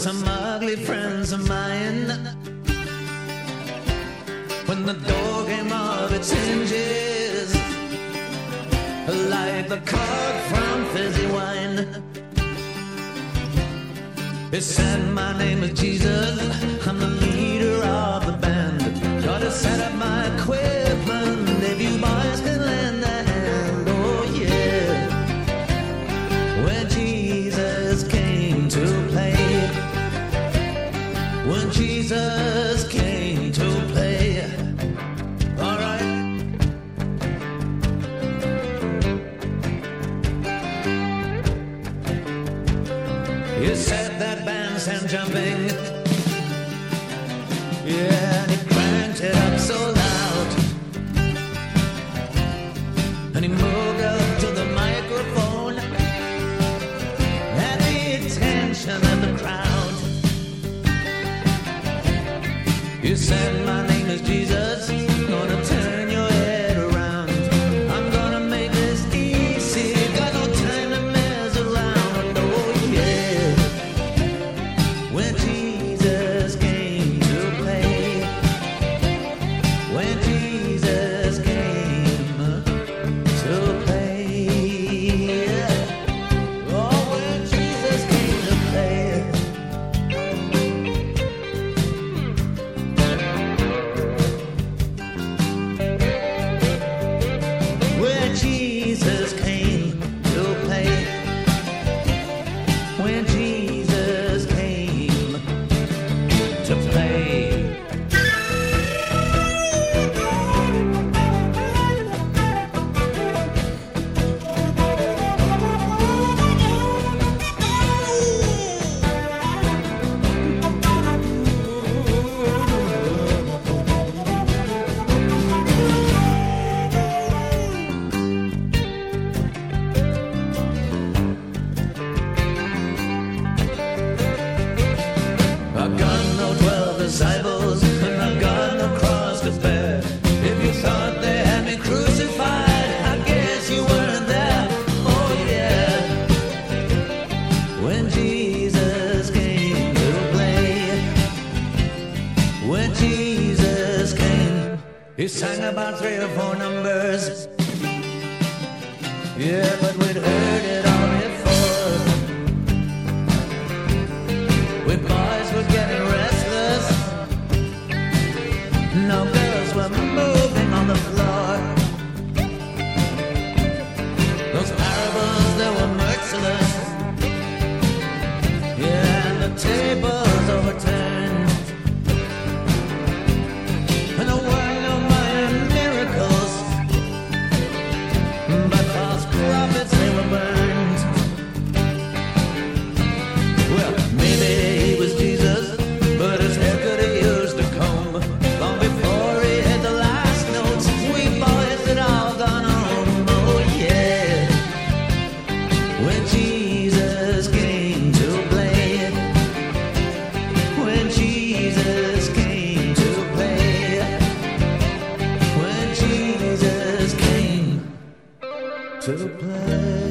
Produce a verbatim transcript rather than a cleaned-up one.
some ugly friends of mine. When the door came off its hinges, like the cork from fizzy wine, it said, my name is Jesus, I'm the leader of the band. Gotta set up my equipment, if you boys can lend a hand. Oh yeah. When Jesus came to play, when Jesus came to play. All right. You said that bandstand jumping, yeah, and he cranked it up so loud, and he moved up to the microphone, had the attention of the crowd. You said, my name is Jesus, gonna turn your head around. I'm gonna make this easy, got no time to mess around. Oh yeah. When Jesus came to play, when Jesus came to play, oh, when Jesus came to play. When Jesus came to play, when Jesus came to play. I got no twelve disciples, and I got no cross to bear. If you thought they had me crucified, I guess you weren't there. Oh yeah. When Jesus came to play, when Jesus came, he sang about three or four numbers. Yeah, but we'd heard it all before. We boys were getting restless. No girls were moving on the floor. Those parables, they were merciless. Yeah, and the tables overturned. And there were no minor miracles, but false prophets, they were burned. Well, maybe he was Jesus, but his hair could have used a comb. Long before he hit the last notes, we boys had all gone home. Oh yeah. When Jesus came to play, when Jesus came to play, when Jesus came to play.